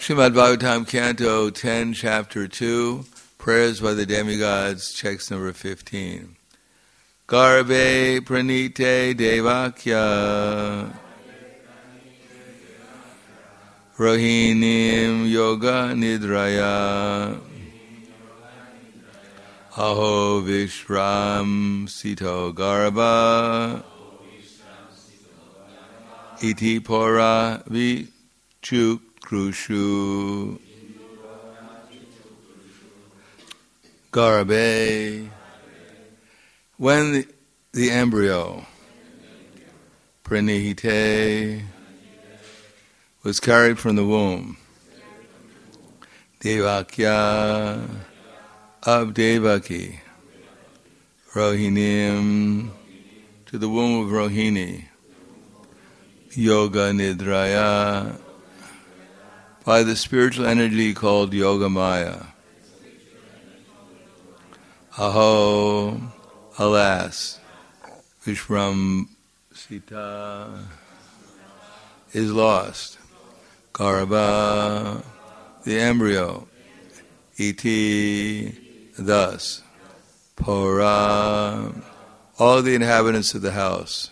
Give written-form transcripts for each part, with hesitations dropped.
Srimad Bhagavatam, Canto 10, Chapter 2, Prayers by the Demigods, text number 15. Garbhe pranite devakya Rohinim yoga nidraya Aho Vishram Sito Garba Iti Pora Vichukrushu Garbe. When the embryo Pranihite was carried from the womb, Devakya of Devaki, Rohinim to the womb of Rohini, Yoga Nidraya by the spiritual energy called Yogamaya. Aho, alas, Vishram Sita is lost. Garba, the embryo. Iti, thus. Pora, all the inhabitants of the house.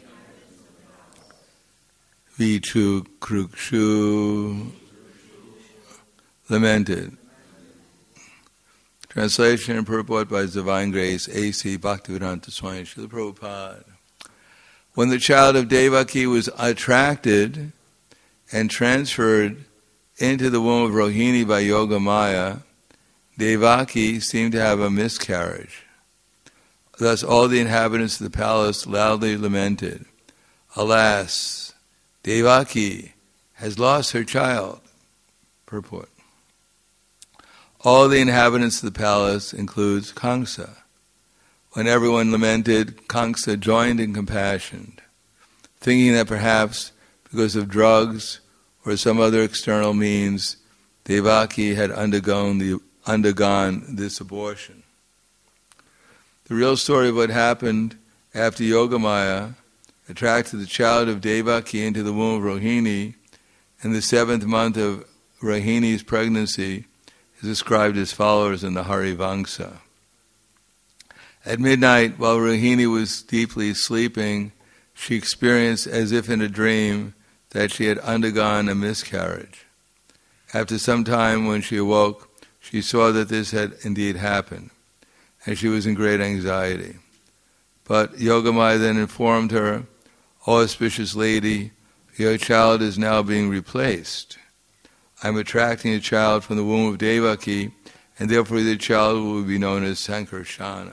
Vichu Krukshu, lamented. Translation and purport by His Divine Grace, A.C. Bhaktivedanta Swami Srila Prabhupada. When the child of Devaki was attracted and transferred into the womb of Rohini by Yogamaya, Devaki seemed to have a miscarriage. Thus all the inhabitants of the palace loudly lamented, "Alas, Devaki has lost her child." Purport. All the inhabitants of the palace includes Kamsa. When everyone lamented, Kamsa joined in compassion, thinking that perhaps because of drugs or some other external means, Devaki had undergone this abortion. The real story of what happened after Yogamaya attracted the child of Devaki into the womb of Rohini in the 7th month of Rohini's pregnancy is described as follows in the Harivamsa. At midnight, while Rohini was deeply sleeping, she experienced as if in a dream that she had undergone a miscarriage. After some time, when she awoke, she saw that this had indeed happened, and she was in great anxiety. But Yogamaya then informed her, "O auspicious lady, your child is now being replaced. I am attracting a child from the womb of Devaki, and therefore the child will be known as Sankarsana."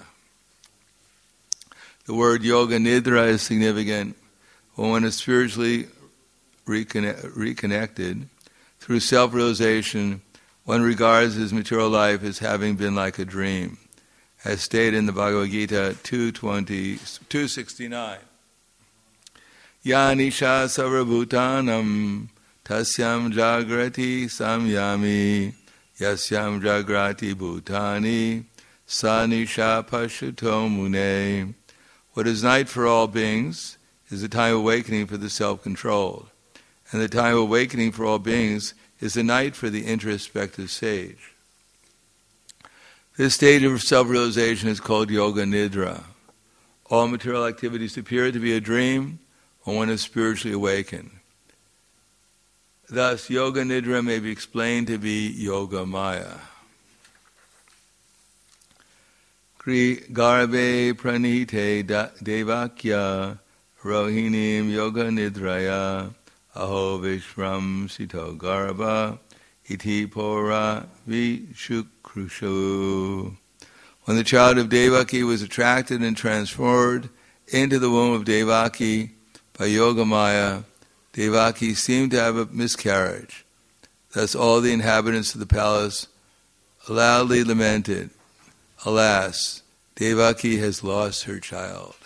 The word Yoga Nidra is significant. When one is spiritually reconnected, through self-realization, one regards his material life as having been like a dream, as stated in the Bhagavad Gita 269. Yanisha sarvabhutanam tasyam jagrati samyami yasyam jagrati bhutani sanisha pashuto mune. What is night for all beings is the time of awakening for the self-controlled, and the time of awakening for all beings is the night for the introspective sage. This stage of self-realization is called Yoga Nidra. All material activities appear to be a dream when one is spiritually awakened. Thus, Yoga Nidra may be explained to be Yoga Maya. Kri Garbe Pranite Devakya Rohinim Yoga Nidraya Aho Vishram Sito Garba Iti Pora Vichukrushu. When the child of Devaki was attracted and transferred into the womb of Devaki by Yogamaya, Devaki seemed to have a miscarriage. Thus all the inhabitants of the palace loudly lamented, "Alas, Devaki has lost her child."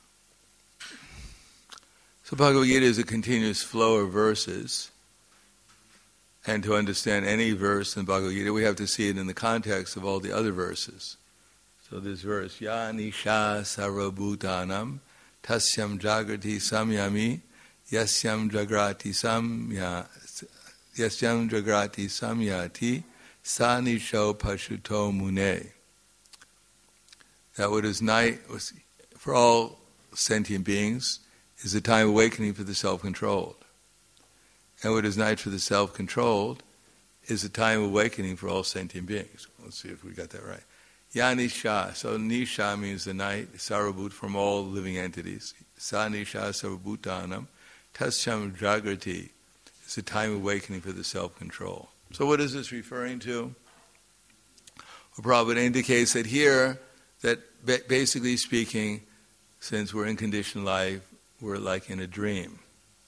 So Bhagavad Gita is a continuous flow of verses. And to understand any verse in Bhagavad Gita, we have to see it in the context of all the other verses. So this verse, Ya Nisha Sarvabhutanam Tasyam Jagrati Samyami Yasyam Jagrati yasyam jagrati samyati sa nisho pashuto mune. That what is night for all sentient beings is the time of awakening for the self-controlled. And what is night for the self-controlled is the time of awakening for all sentient beings. Let's see if we got that right. Ya nisha, so nisha means the night, sarvabhut, from all living entities. Sa nisha sarvabhutanam, tasyam jagrati, is the time of awakening for the self-control. So what is this referring to? Well, Prabhupada indicates that here, that basically speaking, since we're in conditioned life, we're like in a dream.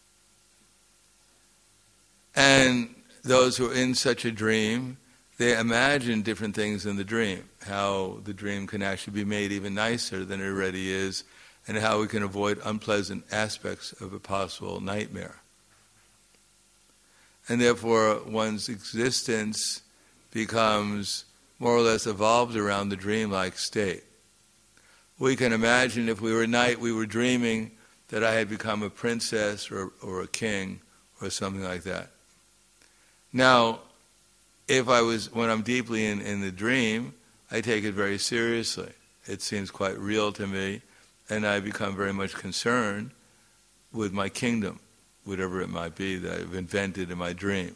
And those who are in such a dream, they imagine different things in the dream, how the dream can actually be made even nicer than it already is, and how we can avoid unpleasant aspects of a possible nightmare. And therefore, one's existence becomes more or less evolved around the dreamlike state. We can imagine if we were at night, we were dreaming that I had become a princess or a king or something like that. Now, when I'm deeply in the dream, I take it very seriously. It seems quite real to me, and I become very much concerned with my kingdom, whatever it might be that I've invented in my dream.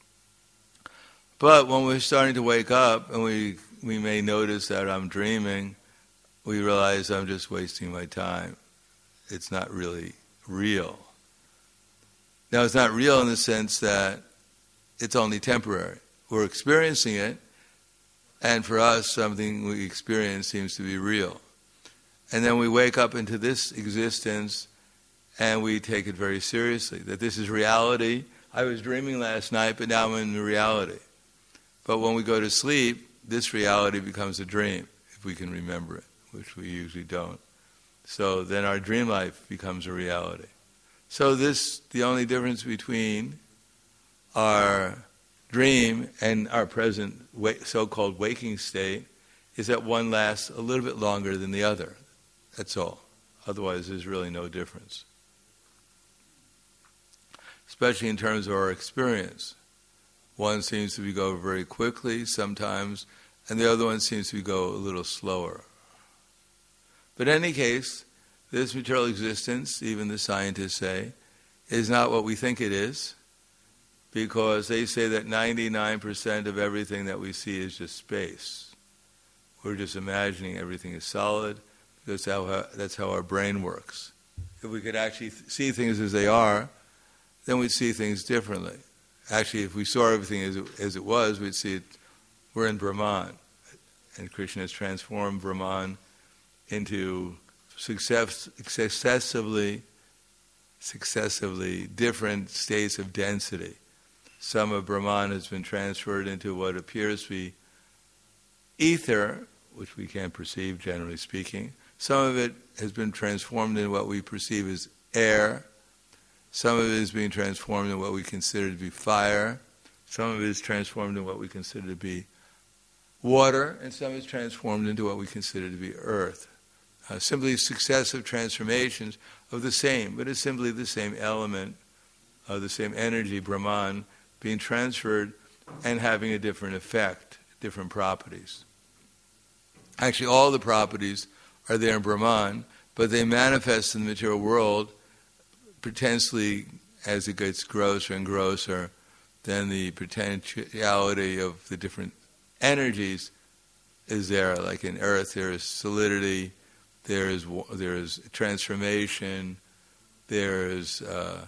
But when we're starting to wake up, and we may notice that I'm dreaming, we realize I'm just wasting my time. It's not really real. Now, it's not real in the sense that it's only temporary. We're experiencing it, and for us, something we experience seems to be real. And then we wake up into this existence, and we take it very seriously, that this is reality. I was dreaming last night, but now I'm in the reality. But when we go to sleep, this reality becomes a dream, if we can remember it, which we usually don't. So then our dream life becomes a reality. So the only difference between our dream and our present so-called waking state is that one lasts a little bit longer than the other. That's all. Otherwise, there's really no difference. Especially in terms of our experience. One seems to go very quickly sometimes, and the other one seems to go a little slower. But in any case, this material existence, even the scientists say, is not what we think it is, because they say that 99% of everything that we see is just space. We're just imagining everything is solid, because that's how our brain works. If we could actually see things as they are, then we'd see things differently. Actually, if we saw everything as it was, we'd see it, we're in Brahman. And Krishna has transformed Brahman into successively different states of density. Some of Brahman has been transferred into what appears to be ether, which we can't perceive, generally speaking. Some of it has been transformed into what we perceive as air. Some of it is being transformed into what we consider to be fire. Some of it is transformed into what we consider to be water. And some is transformed into what we consider to be earth. Simply successive transformations of the same, but it's simply the same element, the same energy, Brahman, being transferred and having a different effect, different properties. Actually, all the properties are there in Brahman, but they manifest in the material world potentially as it gets grosser and grosser. Then the potentiality of the different energies is there. Like in earth, there is solidity, there is transformation, there is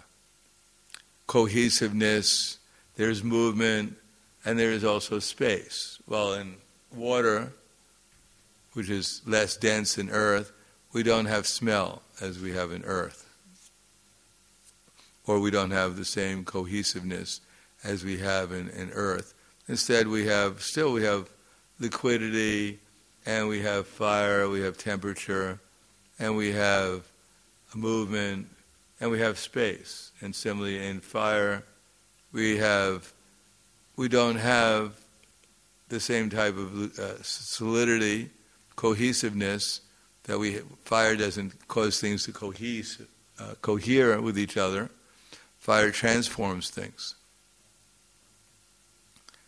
cohesiveness, there's movement, and there is also space. Well, in water, which is less dense than earth, we don't have smell as we have in earth. Or we don't have the same cohesiveness as we have in earth. Instead, we have liquidity, and we have fire, we have temperature, and we have movement, and we have space. And similarly, in fire, we don't have the same type of solidity, cohesiveness that fire doesn't cause things to cohere with each other. Fire transforms things.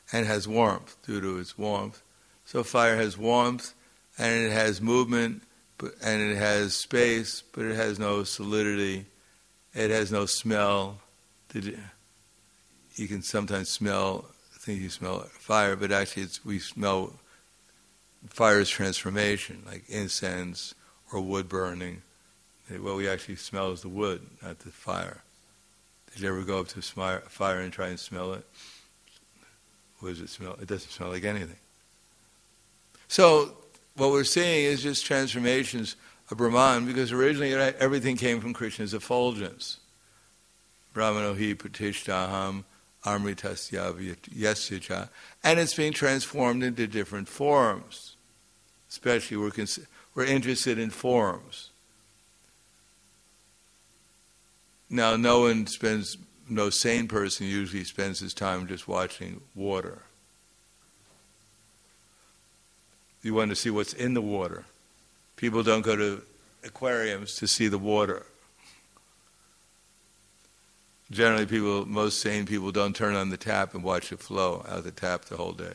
and has warmth due to its warmth. So fire has warmth, and it has movement, and it has space, but it has no solidity. It has no smell. You can sometimes think you smell fire, but actually we smell fire's transformation, like incense or wood burning. What we actually smell is the wood, not the fire. Did you ever go up to fire and try and smell it? What does it smell? It doesn't smell like anything. So what we're seeing is just transformations of Brahman, because originally everything came from Krishna's effulgence. Brahmano hi pratishtaham amritasya yasya cha. And it's being transformed into different forms. Especially we're interested in forms. Now, no sane person usually spends his time just watching water. You want to see what's in the water. People don't go to aquariums to see the water. Generally, most sane people don't turn on the tap and watch it flow out of the tap the whole day.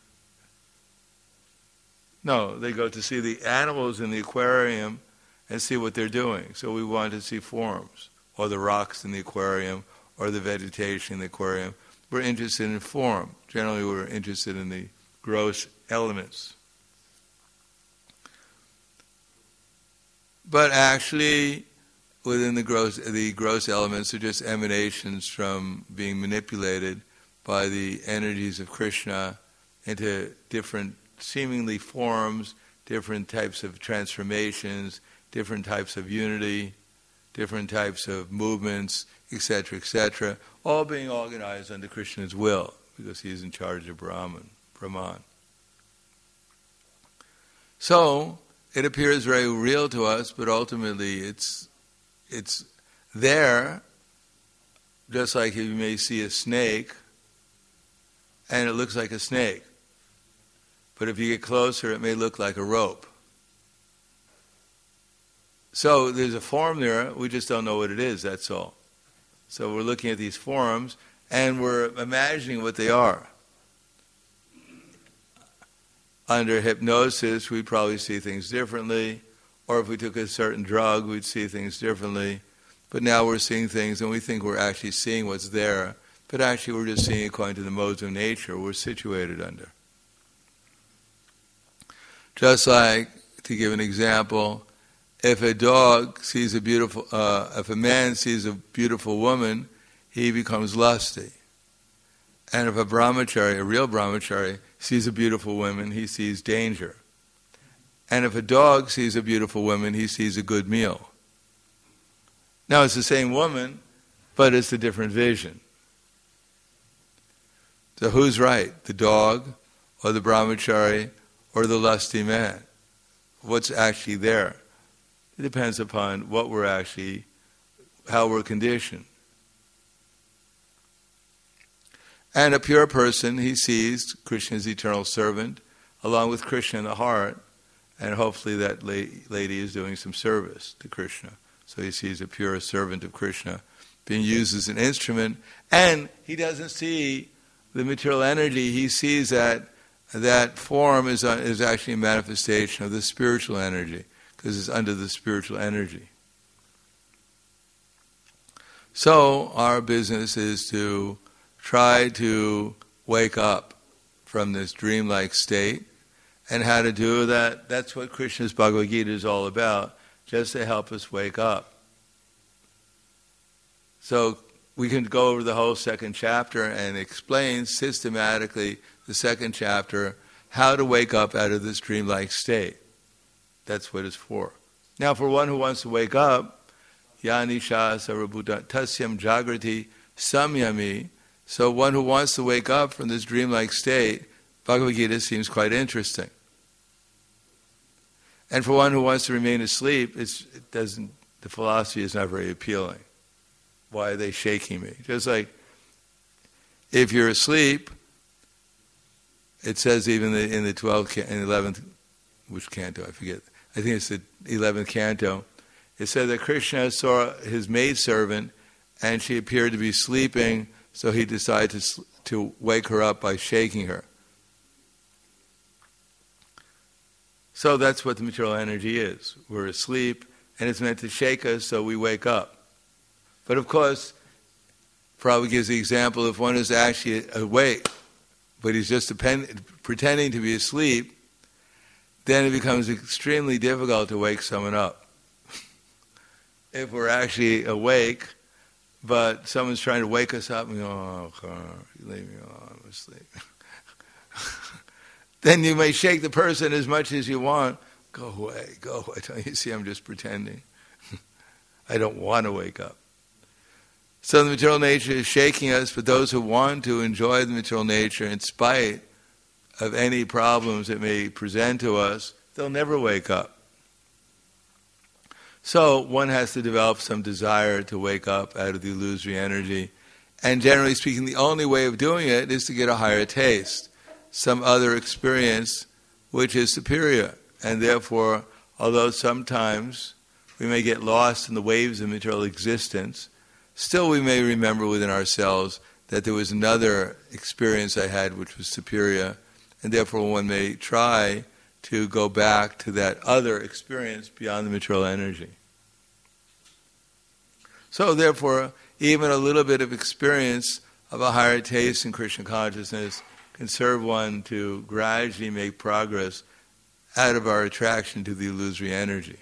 No, they go to see the animals in the aquarium and see what they're doing. So we want to see forms, or the rocks in the aquarium, or the vegetation in the aquarium. We're interested in form. Generally, we're interested in the gross elements. But actually, within the gross elements are just emanations from being manipulated by the energies of Krishna into different seemingly forms, different types of transformations, different types of unity, different types of movements, etc., all being organized under Krishna's will, because he's in charge of Brahman. So, it appears very real to us, but ultimately it's there, just like you may see a snake, and it looks like a snake. But if you get closer, it may look like a rope. So there's a form there, we just don't know what it is, that's all. So we're looking at these forms, and we're imagining what they are. Under hypnosis, we'd probably see things differently, or if we took a certain drug, we'd see things differently. But now we're seeing things, and we think we're actually seeing what's there, but actually we're just seeing according to the modes of nature we're situated under. Just like, to give an example, if a man sees a beautiful woman, he becomes lusty. And if a real brahmachari, sees a beautiful woman, he sees danger. And if a dog sees a beautiful woman, he sees a good meal. Now it's the same woman, but it's a different vision. So who's right? The dog, or the brahmachari, or the lusty man? What's actually there? It depends upon how we're conditioned. And a pure person, he sees Krishna's eternal servant, along with Krishna in the heart, and hopefully that lady is doing some service to Krishna. So he sees a pure servant of Krishna being used as an instrument, and he doesn't see the material energy. He sees that form is actually a manifestation of the spiritual energy, because it's under the spiritual energy. So our business is to try to wake up from this dreamlike state. And how to do that, that's what Krishna's Bhagavad Gita is all about, just to help us wake up. So we can go over the whole second chapter and explain systematically the second chapter, how to wake up out of this dreamlike state. That's what it's for. Now for one who wants to wake up, Yanisha Sarvabhuta Tasyam Jagrati Samyami, so one who wants to wake up from this dreamlike state, Bhagavad Gita seems quite interesting. And for one who wants to remain asleep, the philosophy is not very appealing. Why are they shaking me? Just like, if you're asleep, it says even in the 12th and 11th, which canto, I forget. I think it's the 11th canto. It said that Krishna saw his maidservant, and she appeared to be sleeping, so he decided to wake her up by shaking her. So that's what the material energy is. We're asleep, and it's meant to shake us so we wake up. But of course, Prabhupada gives the example, if one is actually awake, but he's just pretending to be asleep, then it becomes extremely difficult to wake someone up. If we're actually awake, but someone's trying to wake us up, and we go, oh, leave me alone, I'm asleep. Then you may shake the person as much as you want. Go away. Don't you see I'm just pretending? I don't want to wake up. So the material nature is shaking us, but those who want to enjoy the material nature in spite of any problems it may present to us, they'll never wake up. So one has to develop some desire to wake up out of the illusory energy. And generally speaking, the only way of doing it is to get a higher taste, some other experience which is superior. And therefore, although sometimes we may get lost in the waves of material existence, still we may remember within ourselves that there was another experience I had which was superior, and therefore one may try to go back to that other experience beyond the material energy. So therefore, even a little bit of experience of a higher taste in Krishna consciousness can serve one to gradually make progress out of our attraction to the illusory energy.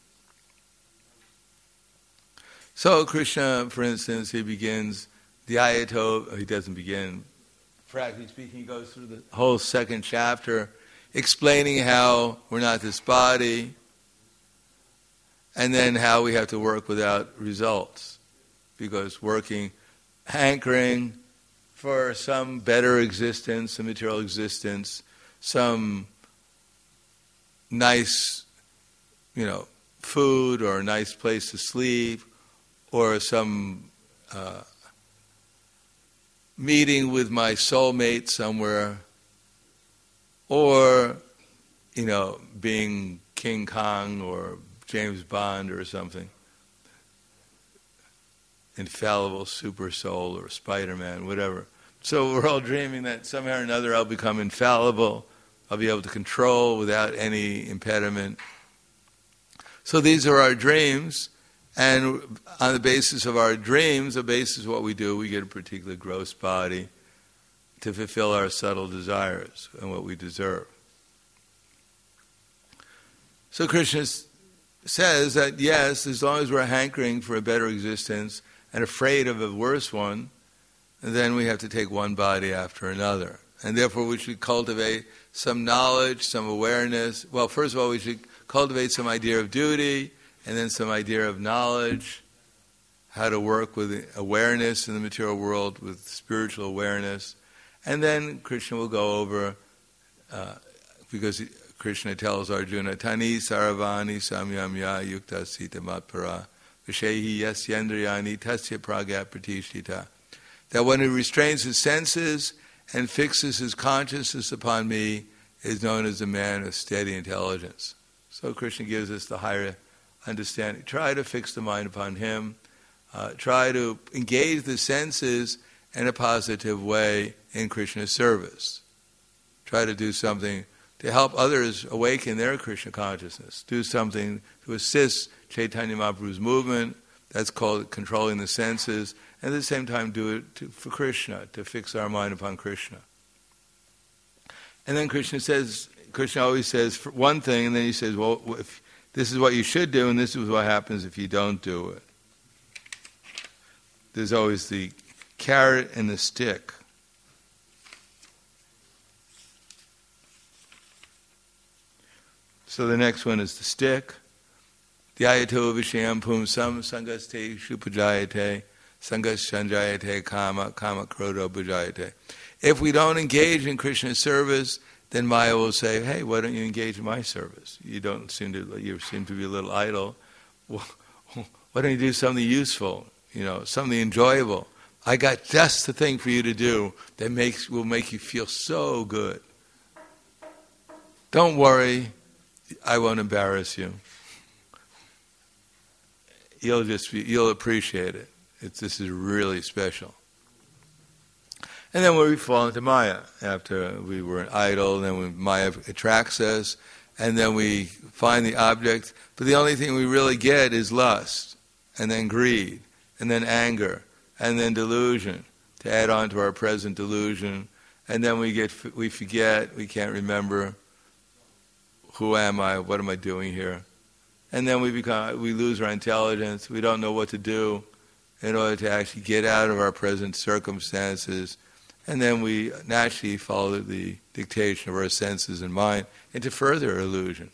So Krishna, for instance, he begins the Ayatollah, he doesn't begin, practically speaking, he goes through the whole second chapter explaining how we're not this body, and then how we have to work without results. Because hankering for some better existence, some material existence, some nice, food or a nice place to sleep, or some meeting with my soulmate somewhere, or, being King Kong or James Bond or something, infallible super soul or Spider-Man, whatever. So we're all dreaming that somehow or another I'll become infallible, I'll be able to control without any impediment. So these are our dreams, and on the basis of our dreams, the basis of what we do, we get a particular gross body to fulfill our subtle desires and what we deserve. So Krishna says that yes, as long as we're hankering for a better existence and afraid of a worse one, then we have to take one body after another. And therefore we should cultivate some knowledge, some awareness. Well, first of all, we should cultivate some idea of duty, and then some idea of knowledge, how to work with awareness in the material world, with spiritual awareness. And then Krishna will go over, because Krishna tells Arjuna, Tani saravani samyamya yukta sita matpara vishehi yasyendriyani tasya praga pratishtita. That one who restrains his senses and fixes his consciousness upon me is known as a man of steady intelligence. So Krishna gives us the higher understanding. Try to fix the mind upon him. Try to engage the senses in a positive way in Krishna's service. Try to do something to help others awaken their Krishna consciousness. Do something to assist Chaitanya Mahaprabhu's movement. That's called controlling the senses. And at the same time do it for Krishna, to fix our mind upon Krishna. And then Krishna always says one thing, and then he says, well, if this is what you should do, and this is what happens if you don't do it. There's always the carrot and the stick. So the next one is the stick. Dhyayato vishayam pumsam sangaste shupajayate sangas sanjayate kama krodo bhajayate. If we don't engage in Krishna's service, then Maya will say, hey, why don't you engage in my service? You seem to be a little idle. Why don't you do something useful, something enjoyable? I got just the thing for you to do that will make you feel so good. Don't worry, I won't embarrass you. You'll appreciate it. This is really special. And then we fall into Maya. After we were an idol, then Maya attracts us, and then we find the object. But the only thing we really get is lust, and then greed, and then anger, and then delusion, to add on to our present delusion. And then we forget, we can't remember, who am I, what am I doing here? And then we lose our intelligence, we don't know what to do in order to actually get out of our present circumstances. And then we naturally follow the dictation of our senses and mind into further illusion.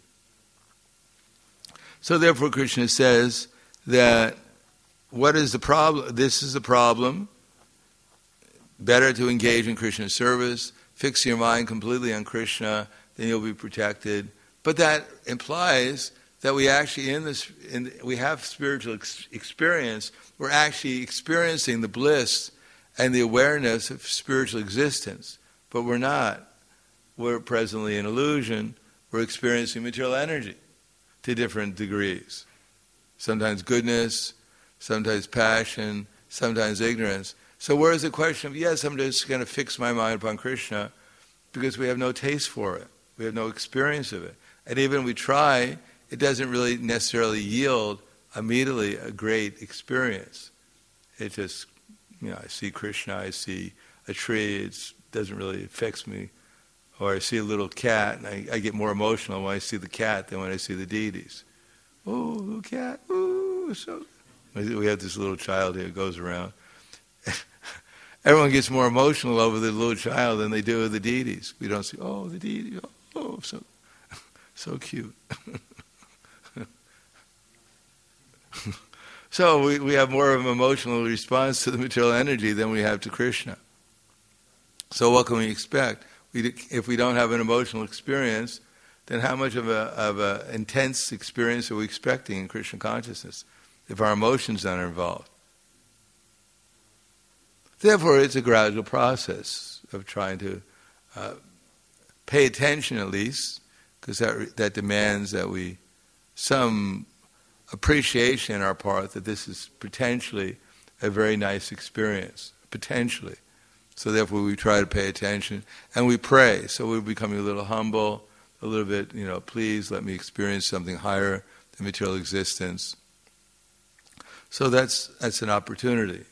So therefore Krishna says that what is the problem? This is the problem. Better to engage in Krishna's service, fix your mind completely on Krishna, then you'll be protected. But that implies that we actually we have spiritual experience. We're actually experiencing the bliss and the awareness of spiritual existence. But we're not. We're presently in illusion. We're experiencing material energy to different degrees. Sometimes goodness, sometimes passion, sometimes ignorance. So where's the question of, yes, I'm just going to fix my mind upon Krishna, because we have no taste for it. We have no experience of it. And even if we try, it doesn't really necessarily yield immediately a great experience. It just, I see Krishna, I see a tree, it doesn't really affect me. Or I see a little cat, and I get more emotional when I see the cat than when I see the deities. Oh, little cat, oh, so... We have this little child here who goes around. Everyone gets more emotional over the little child than they do with the deities. We don't say, oh, the deity, oh, so cute. So we have more of an emotional response to the material energy than we have to Krishna. So what can we expect? If we don't have an emotional experience, then how much of a intense experience are we expecting in Krishna consciousness if our emotions aren't involved? Therefore, it's a gradual process of trying to pay attention, at least, because that demands that some appreciation on our part that this is potentially a very nice experience, potentially. So therefore, we try to pay attention, and we pray. So we're becoming a little humble, a little bit, please let me experience something higher than material existence. So that's an opportunity.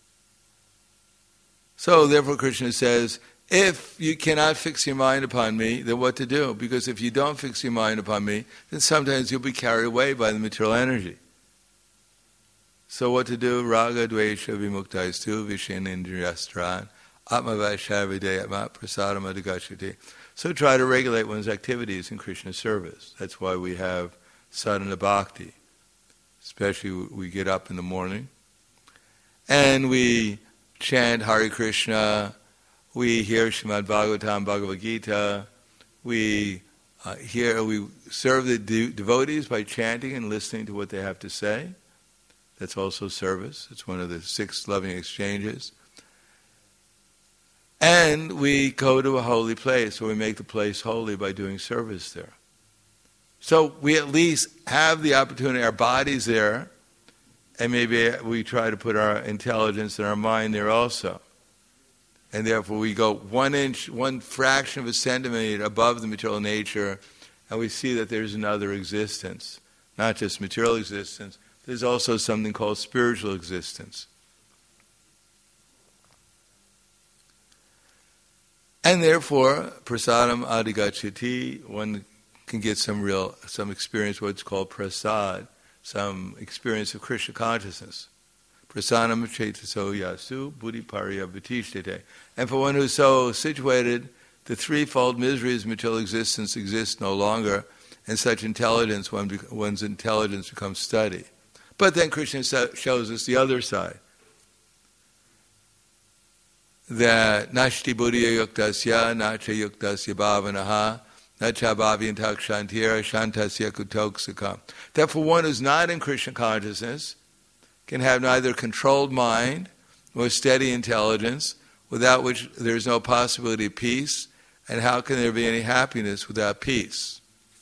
So therefore Krishna says, if you cannot fix your mind upon me, then what to do? Because if you don't fix your mind upon me, then sometimes you'll be carried away by the material energy. So what to do? Raga dvesha vimuktaistu vishenindriyastran atmavashavidayatma prasadam adhigachati. So try to regulate one's activities in Krishna's service. That's why we have sadhana bhakti. Especially we get up in the morning and we chant Hare Krishna, we hear Srimad Bhagavatam, Bhagavad Gita, we serve the devotees by chanting and listening to what they have to say. That's also service. It's one of the 6 loving exchanges. And we go to a holy place, or we make the place holy by doing service there. So we at least have the opportunity, our body's there, and maybe we try to put our intelligence and our mind there also. And therefore we go 1 fraction of a centimeter above the material nature, and we see that there's another existence. Not just material existence, there's also something called spiritual existence. And therefore, prasadam adhigachati, one can get some experience, what's called prasad, some experience of Krishna consciousness. Prasanam chetaso yasu buddhi pariya vitishtete. And for one who's so situated, the threefold miseries of material existence exist no longer, and such intelligence, one's intelligence becomes steady. But then Krishna shows us the other side. That nashti buddhiya yuktasya, nacha yuktasya bhavanaha, nacha bhaviyantak shantira, shantasya kutoksaka. Therefore, one who's not in Krishna consciousness can have neither controlled mind nor steady intelligence, without which there is no possibility of peace, and how can there be any happiness without peace?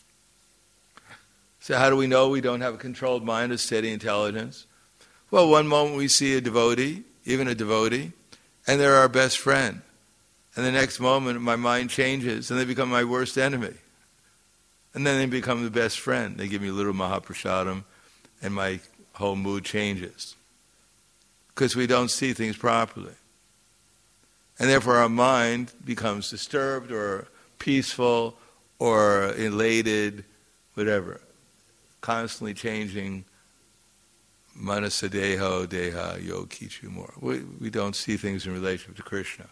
So how do we know we don't have a controlled mind or steady intelligence? Well, one moment we see a devotee, even a devotee, and they're our best friend. And the next moment, my mind changes, and they become my worst enemy. And then they become the best friend. They give me a little Mahaprasadam, and my whole mood changes. Because we don't see things properly. And therefore our mind becomes disturbed or peaceful or elated, whatever. Constantly changing manasadeho, deha, yo, kichu more. We don't see things in relationship to Krishna.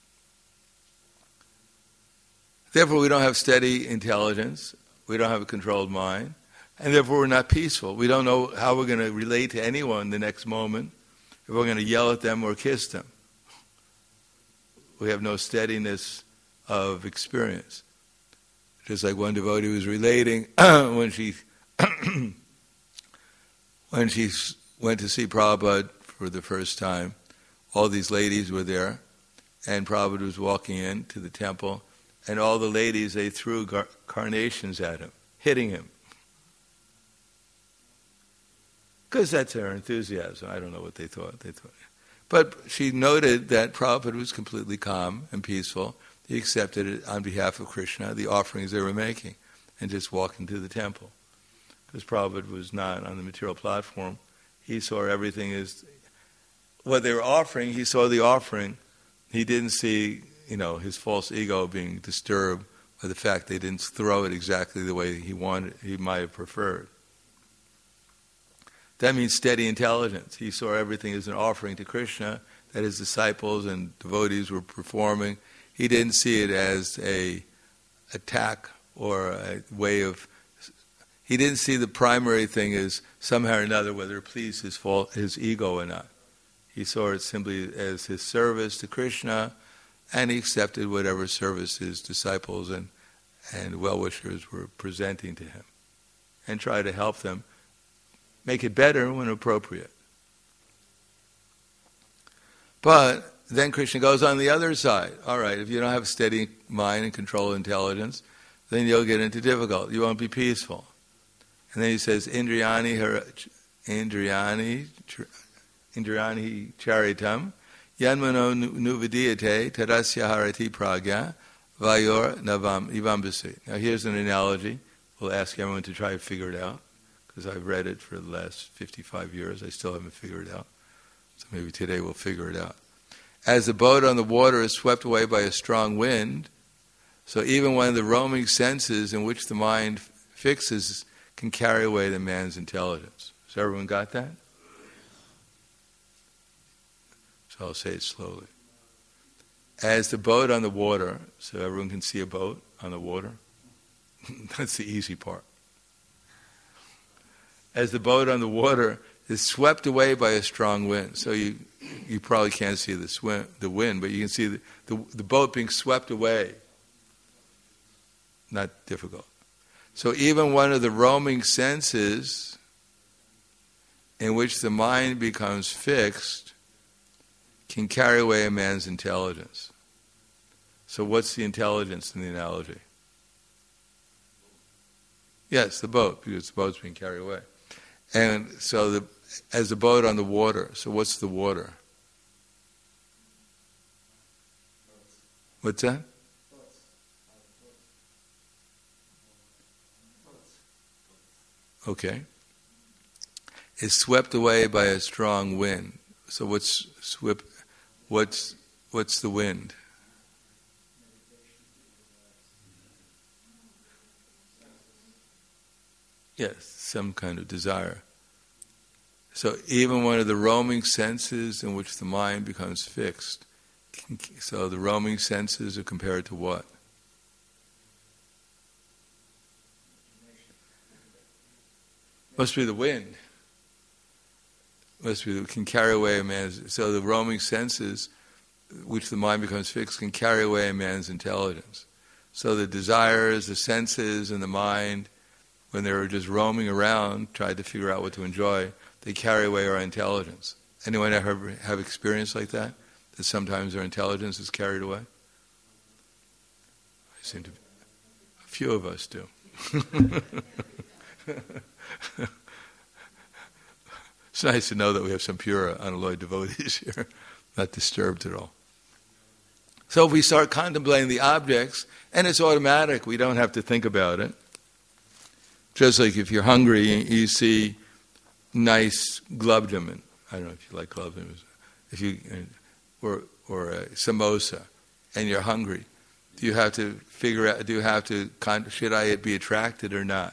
Therefore we don't have steady intelligence, we don't have a controlled mind, and therefore we're not peaceful. We don't know how we're going to relate to anyone the next moment, if we're going to yell at them or kiss them. We have no steadiness of experience. Just like one devotee was relating when she went to see Prabhupada for the first time, all these ladies were there, and Prabhupada was walking into the temple, and all the ladies, they threw carnations at him, hitting him. Because that's their enthusiasm. I don't know what they thought. But she noted that Prabhupada was completely calm and peaceful. He accepted it on behalf of Krishna, the offerings they were making, and just walked into the temple. Because Prabhupada was not on the material platform. He saw everything as what they were offering. He saw the offering. He didn't see, his false ego being disturbed by the fact they didn't throw it exactly the way he might have preferred. That means steady intelligence. He saw everything as an offering to Krishna that his disciples and devotees were performing. He didn't see it as a attack or a way of... He didn't see the primary thing as somehow or another whether it pleased his ego or not. He saw it simply as his service to Krishna, and he accepted whatever service his disciples and well-wishers were presenting to him, and tried to help them make it better when appropriate. But then Krishna goes on the other side. All right, if you don't have a steady mind and control intelligence, then you'll get into difficulty. You won't be peaceful. And then he says, Indriyani charitam yanmano nuvidiyate tadasya harati pragya vayor navam ivambasi. Now here's an analogy. We'll ask everyone to try to figure it out, because I've read it for the last 55 years. I still haven't figured it out. So maybe today we'll figure it out. As the boat on the water is swept away by a strong wind, so even one of the roaming senses in which the mind fixes can carry away the man's intelligence. So everyone got that? So I'll say it slowly. As the boat on the water, so everyone can see a boat on the water. That's the easy part. As the boat on the water is swept away by a strong wind. So you probably can't see the wind, but you can see the boat being swept away. Not difficult. So even one of the roaming senses in which the mind becomes fixed can carry away a man's intelligence. So what's the intelligence in the analogy? Yes, the boat, because the boat's being carried away. And so as the boat on the water, so what's the water? What's that? Okay. It's swept away by a strong wind. So what's the wind? Yes, some kind of desire. So even one of the roaming senses in which the mind becomes fixed. So the roaming senses are compared to what? Must be the wind. Can carry away a man's... So the roaming senses, which the mind becomes fixed, can carry away a man's intelligence. So the desires, the senses, and the mind, when they're just roaming around, trying to figure out what to enjoy, they carry away our intelligence. Anyone ever have experience like that? That sometimes our intelligence is carried away? A few of us do. It's nice to know that we have some pure, unalloyed devotees here, not disturbed at all. So if we start contemplating the objects, and it's automatic, we don't have to think about it. Just like if you're hungry and you see nice gulab-jamun, I don't know if you like gulab-jamun, if you or a samosa, and you're hungry, do you have to figure out? Should I be attracted or not?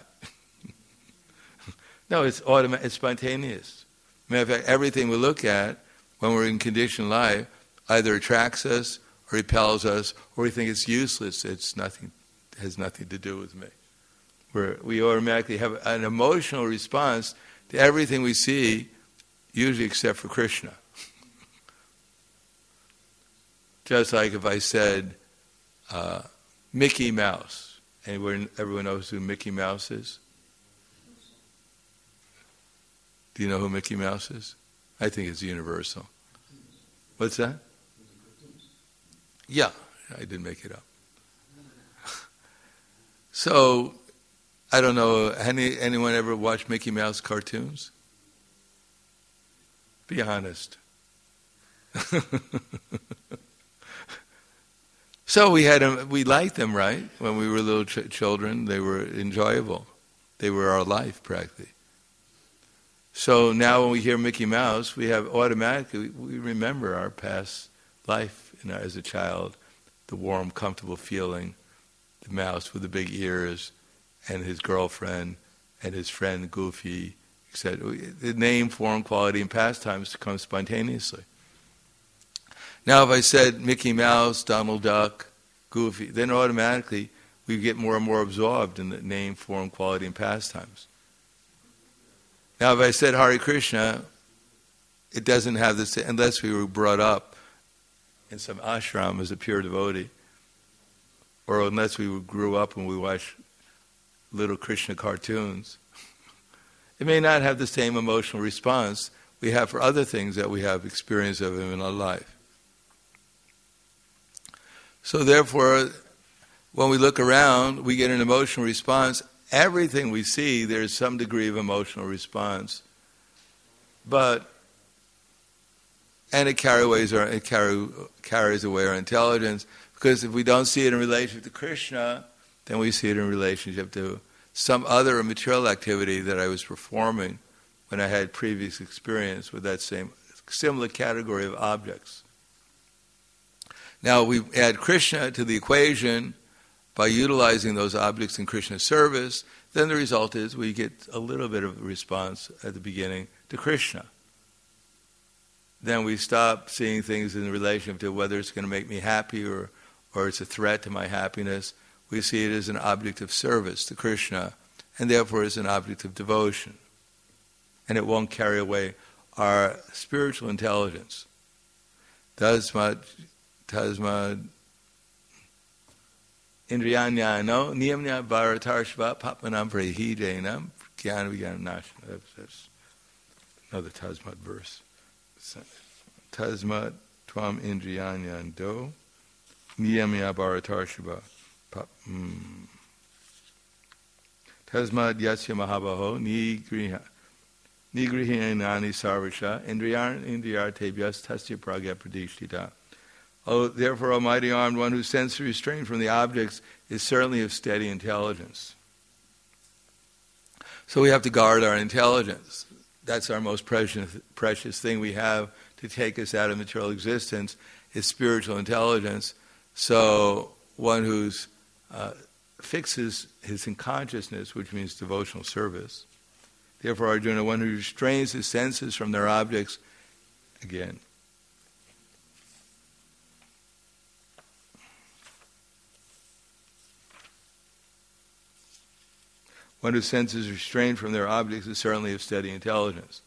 No, it's automatic. It's spontaneous. Matter of fact, everything we look at when we're in conditioned life either attracts us or repels us, or we think it's useless. It's nothing. Has nothing to do with me. We automatically have an emotional response to everything we see, usually except for Krishna. Just like if I said Mickey Mouse. Everyone knows who Mickey Mouse is? Do you know who Mickey Mouse is? I think it's universal. What's that? Yeah, I didn't make it up. So, I don't know, anyone ever watched Mickey Mouse cartoons? Be honest. So we liked them, right? When we were little children, they were enjoyable. They were our life, practically. So now when we hear Mickey Mouse, we remember our past life as a child, the warm, comfortable feeling, the mouse with the big ears, and his girlfriend, and his friend Goofy, etc. The name, form, quality, and pastimes come spontaneously. Now if I said Mickey Mouse, Donald Duck, Goofy, then automatically we get more and more absorbed in the name, form, quality, and pastimes. Now if I said Hare Krishna, it doesn't have this, unless we were brought up in some ashram as a pure devotee, or unless we grew up and we watched little Krishna cartoons. It may not have the same emotional response we have for other things that we have experience of in our life. So therefore, when we look around, we get an emotional response. Everything we see, there's some degree of emotional response. And it carries away our intelligence, because if we don't see it in relationship to Krishna, then we see it in relationship to some other material activity that I was performing when I had previous experience with that same similar category of objects. Now we add Krishna to the equation by utilizing those objects in Krishna's service, then the result is we get a little bit of a response at the beginning to Krishna. Then we stop seeing things in relation to whether it's going to make me happy or it's a threat to my happiness. We see it as an object of service to Krishna, and therefore as an object of devotion. And it won't carry away our spiritual intelligence. Tasmad Indriyanyano Niyamnya Bharatarshva Papmanam Prahidenam Jnana Vijnana Nashana. That's another Tasmad verse. Tasmad Tvam Indriyanyando Niyamnya Bharatarshva Tasmad Yasya Mahabaho Nigrihinani Sarvasha Indriyartebhyas Tasya Pragya Pradishtita. Oh, therefore, Almighty Armed One, whose sense restrained from the objects, is certainly of steady intelligence. So we have to guard our intelligence. That's our most precious thing we have to take us out of material existence, is spiritual intelligence. So one who's fixes his consciousness, which means devotional service. Therefore, Arjuna, one who restrains his senses from their objects, again. One whose senses restrained from their objects is certainly of steady intelligence.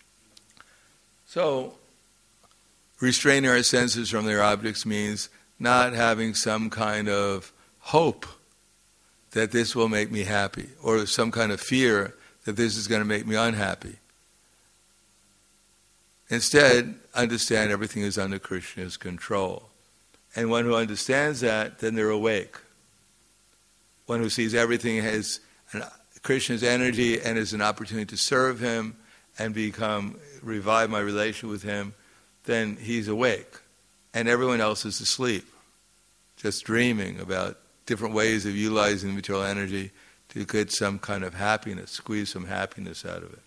So, restraining our senses from their objects means not having some kind of hope that this will make me happy, or some kind of fear that this is going to make me unhappy. Instead, understand everything is under Krishna's control. And one who understands that, then they're awake. One who sees everything as Krishna's energy and as an opportunity to serve him and revive my relation with him, then he's awake. And everyone else is asleep. just dreaming about different ways of utilizing material energy to get some kind of happiness, squeeze some happiness out of it.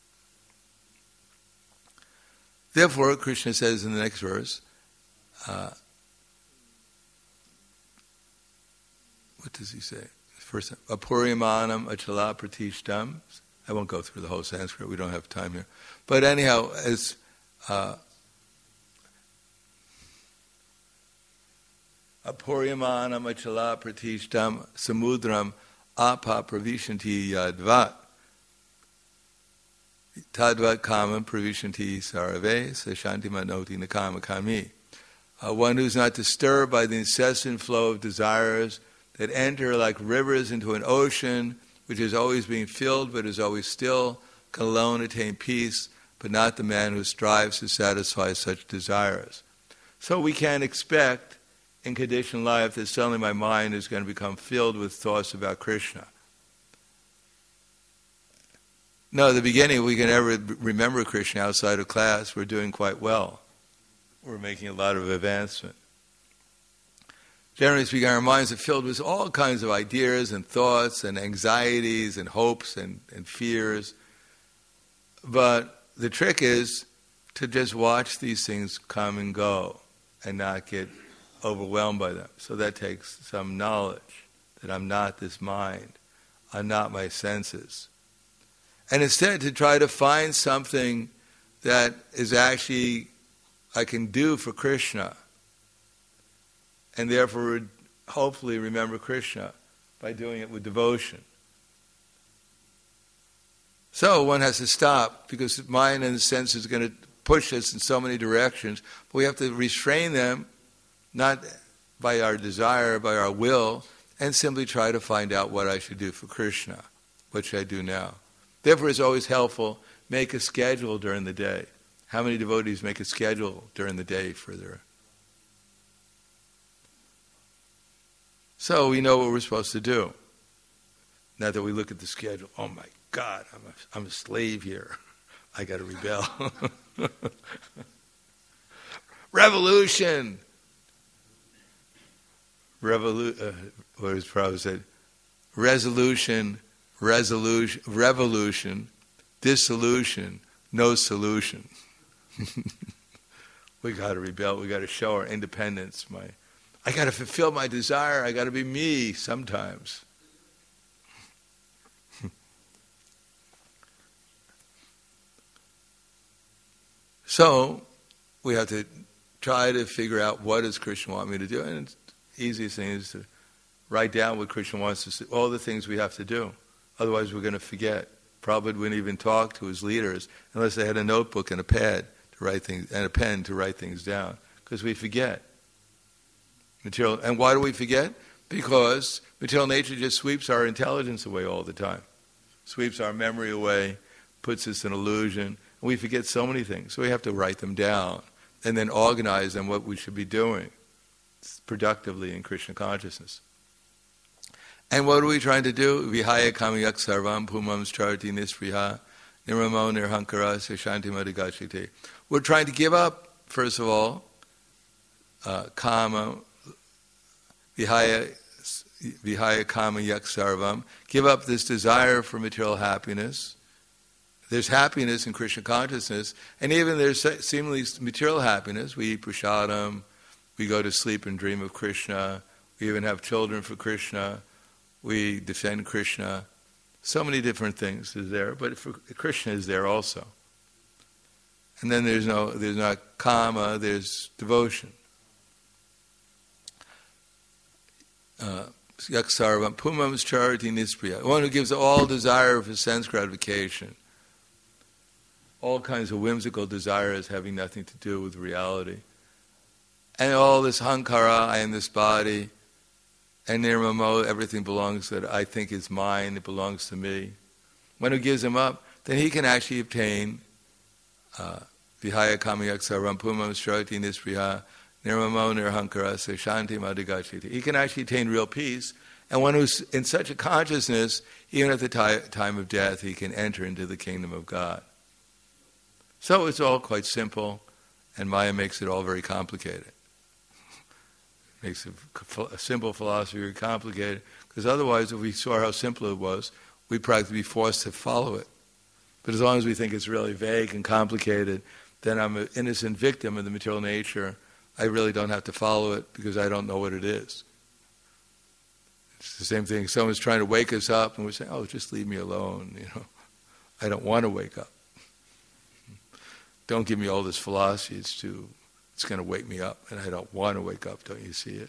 Therefore, Krishna says in the next verse, what does he say? First, apuryamanam achala pratishtam. I won't go through the whole Sanskrit, we don't have time here. But anyhow, as apuryamanam achala pratishtam samudram apa pravishanti yadvat. Tadvat kama pravishanti sarave sashanti manoti nakama kami. One who's not disturbed by the incessant flow of desires that enter like rivers into an ocean, which is always being filled but is always still, can alone attain peace, but not the man who strives to satisfy such desires. So we can't expect in conditioned life that suddenly my mind is going to become filled with thoughts about Krishna. No, at the beginning we can never remember Krishna outside of class. We're doing quite well. We're making a lot of advancement. Generally speaking, our minds are filled with all kinds of ideas and thoughts and anxieties and hopes and fears. But the trick is to just watch these things come and go and not get overwhelmed by them. So that takes some knowledge that I'm not this mind. I'm not my senses. And instead to try to find something that is actually I can do for Krishna, and therefore hopefully remember Krishna by doing it with devotion. So one has to stop, because the mind and the senses are going to push us in so many directions, but we have to restrain them, not by our desire, by our will, and simply try to find out what I should do for Krishna. What should I do now? Therefore it's always helpful, make a schedule during the day. How many devotees make a schedule during the day for their... So we know what we're supposed to do. Not that we look at the schedule, oh my God, I'm a slave here. I got to rebel. Revolution! What his Prabhupada said? Resolution, revolution, dissolution, no solution. We got to rebel. We got to show our independence. I got to fulfill my desire. I got to be me sometimes. So we have to try to figure out what does Krishna want me to do, and the easiest thing is to write down what Krishna wants us to do, all the things we have to do. Otherwise, we're going to forget. Prabhupada wouldn't even talk to his leaders unless they had a notebook and a pad to write things and a pen to write things down, because we forget. And why do we forget? Because material nature just sweeps our intelligence away all the time, sweeps our memory away, puts us in illusion, and we forget so many things. So we have to write them down and then organize them what we should be doing productively in Krishna consciousness. And what are we trying to do? Vihaya kamayak sarvam pumam charti nispriha niramo nirhankara sashanti madhigachite. We're trying to give up, first of all, kama, vihaya kamayak sarvam. Give up this desire for material happiness. There's happiness in Krishna consciousness, and even there's seemingly material happiness. We eat prasadam, we go to sleep and dream of Krishna, we even have children for Krishna, we defend Krishna. So many different things is there, but Krishna is there also. And then there's not kama, there's devotion. Yaksarvam pumam chariti nispriya. One who gives all desire for sense gratification. All kinds of whimsical desires having nothing to do with reality. And all this hankara, I am this body, and nirmamo, everything belongs that I think is mine, it belongs to me. One who gives them up, then he can actually obtain vihaya kamayak sarvam pumam shrati nispriha nirmamo nirhankara sashanti madhigachiti. He can actually attain real peace, and one who's in such a consciousness, even at the time of death, he can enter into the kingdom of God. So it's all quite simple, and Maya makes it all very complicated. Makes a simple philosophy very complicated, because otherwise, if we saw how simple it was, we'd practically be forced to follow it. But as long as we think it's really vague and complicated, then I'm an innocent victim of the material nature. I really don't have to follow it because I don't know what it is. It's the same thing. Someone's trying to wake us up, and we're saying, "Oh, just leave me alone." I don't want to wake up. Don't give me all this philosophy. It's going to wake me up, and I don't want to wake up. Don't you see it?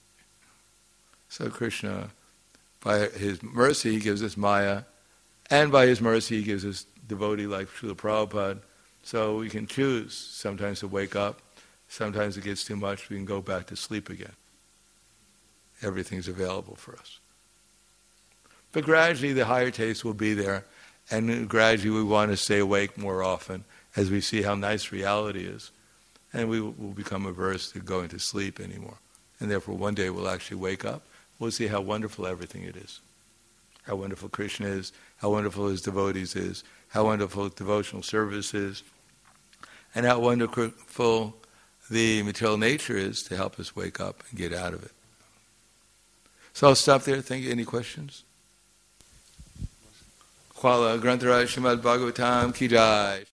So Krishna, by His mercy, He gives us Maya, and by His mercy, He gives us devotee like Srila Prabhupada. So we can choose sometimes to wake up. Sometimes it gets too much, we can go back to sleep again. Everything's available for us. But gradually the higher taste will be there, and gradually we want to stay awake more often as we see how nice reality is. And we will become averse to going to sleep anymore. And therefore one day we'll actually wake up. We'll see how wonderful everything it is. How wonderful Krishna is, how wonderful His devotees is, how wonderful devotional service is, and how wonderful the material nature is to help us wake up and get out of it. So I'll stop there. Thank you. Any questions? Khala Grantaraj Srimad Bhagavatam Ki Jai.